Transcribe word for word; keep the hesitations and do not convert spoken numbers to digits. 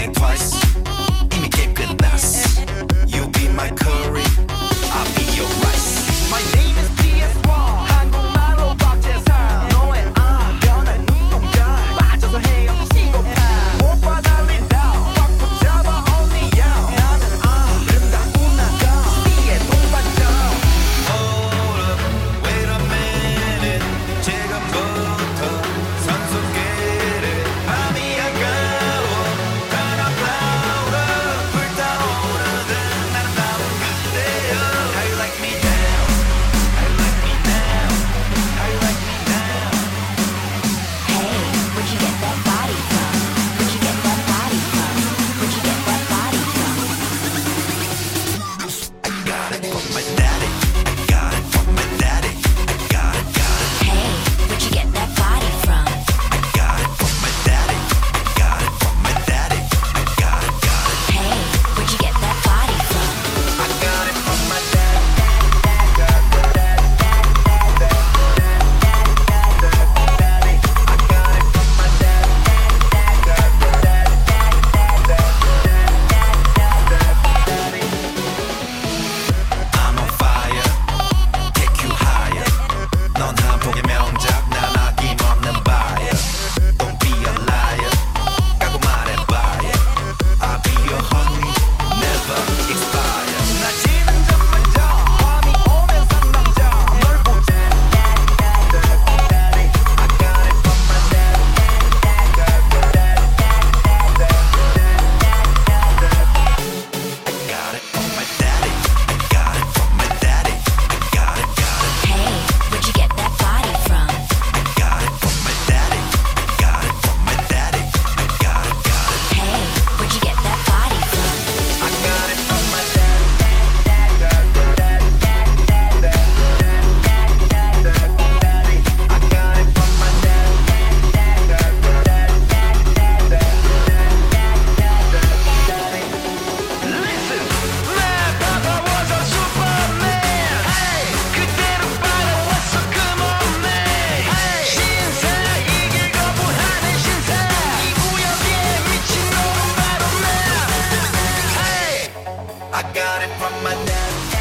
think twice. 이미 게임 끝났어. You be my curry, I'll be your rice. My name is 디 에스 원. 한국말로 박재상. 너의 아 변한 눈동자 빠져서 헤엄치고파. 못 받아린다. 꽉 붙잡아 only you. 나는 아름다운 나가 위에 동반자. Hold up, wait a minute. 지금부터 선수끼리 밤이 아까워. 바람바우러 불타오르는 아름다운 그대여. How you like me now? How you like me now? How you like me now? Hey, where'd you get that body from? Where'd you get that body from? Where'd you get that body from? I got it from my daddy. I got it from my daddy. I got it, got it. Hey, where'd you get that body from? I got it from my daddy. I got it from my daddy. I got it, got it. Hey, where'd you get that body from? I got it from my daddy. I'm on fire, take you higher. 넌 한폭의 명작, 난 아낌없는 buyer. Don't be a liar, 까고 말해봐요. I'll be your honey, never expire. 나 지는 전부터 밤이 오면 상남자 널 보자. I got it from my daddy. I got it from my daddy. I got it from my daddy. I got it, got it. Hey, where'd you get that body from? I got it from my daddy. I got it from my daddy. I got it, got it. Hey, where'd you get that body from? I got it from my daddy. I got it from my daddy. Listen, 내 papa was a superman. Hey, 그대로 빨아왔어, come on man. Hey, 신사 이길 거부하는 신사. 이 구역에 미친 놈은 바로 나. Hey, I got it from my daddy.